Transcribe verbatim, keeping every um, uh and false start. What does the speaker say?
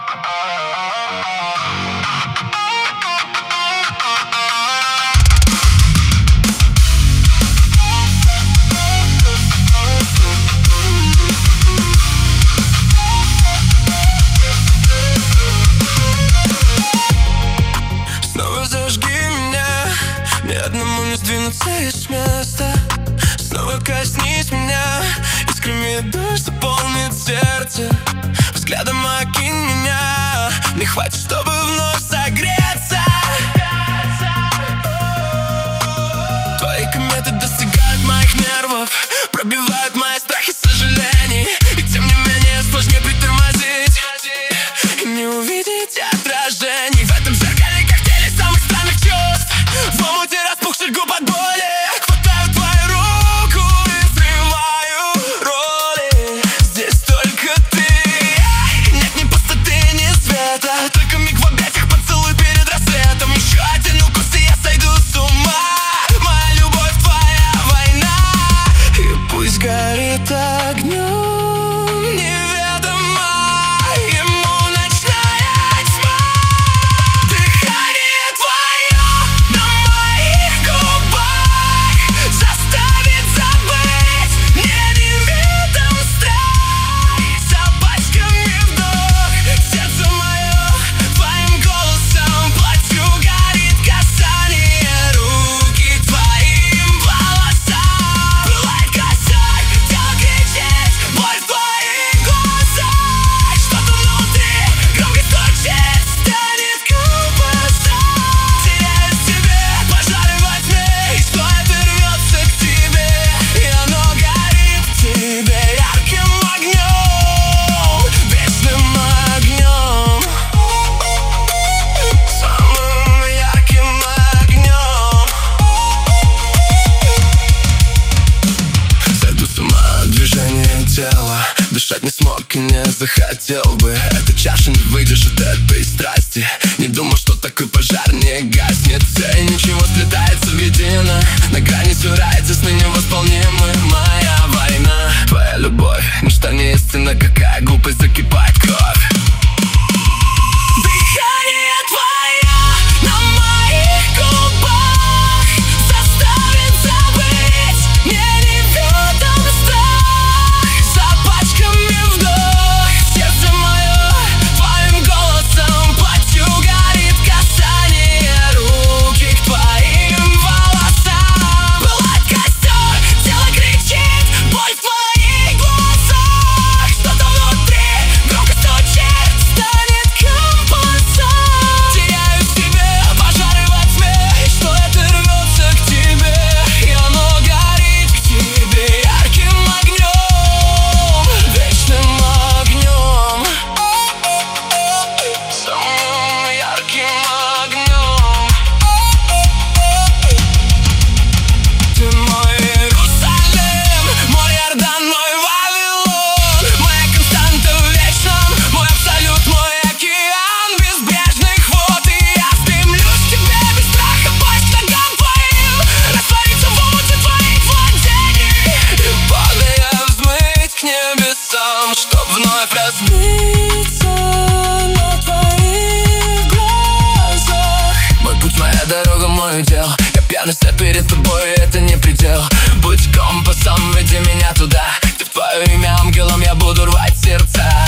Мне одному не сдвинуться из места. Снова коснись меня, искрами дождь заполнит сердце. Взглядом окинь меня, мне хватит, чтобы вновь согреться. Твои кометы достигают моих нервов, пробивают мои страхи, сожалений. И тем не менее сложнее притормозить и не увидеть отражений в этом зеркале коктейля самых странных чувств. В омуте распухших губ от боли хватаю твою руку и срываю роли. Здесь только ты, нет ни пустоты, ни света, только миг в объятиях, поцелуй перед рассветом. Еще один укус, и я сойду с ума. Моя любовь, твоя война, и пусть горит огнем неведомо ему ночная тьма. Дыхание твое на моих губах заставит забыть мне неведом страх. Запачками вдох, сердце мое твоим голосом плачу горит касание руки к твоим волосам. Пылает косой, тело кричит, боль в твоих глазах. Что-то внутри громко стучит, станет компасом. Теряю в себе пожары во тьме, и стоит и рвется к тебе, и оно горит в тебе ярким огнем, вечным огнем, самым ярким огнем. Сойду с ума от движения тела, дышать не смог и не захотел бы. Эта чаша не выдержит этой страсти. Не думал, что такой пожар не гаснет. Все и ничего сплетается воедино, на грани сюрается с невосполнимой. Моя война, твоя любовь, ничто не истина, какая глупость, закипает кровь. Дыхание твое на моих губах заставит забыть мне неведом страх. Запачками вдох, сердце мое твоим голосом плачу горит касание руки к твоим волосам. Пылает костер, тело кричит, боль в твоих глазах. Что-то внутри громко стучит, станет компасом. Теряю в себе пожары во тьме, и стоит и рвется к тебе, и оно горит к тебе ярким огнем, вечным огнем, самым ярким огнем. Ты мой Иерусалим, мой Иордан, мой Вавилон, моя константа в вечном, мой абсолют, мой океан безбрежных вод. И я стремлюсь к тебе без страха, пасть к ногам твоим, раствориться в омуте твоих владений, и падая взмыть к небесам, чтоб вновь разбиться на твоих глазах. Мой путь, моя дорога, мой удел. Я пьяный свет перед тобой, это не предел. Будь компасом, веди меня туда, где в твое имя ангелом я буду рвать сердца.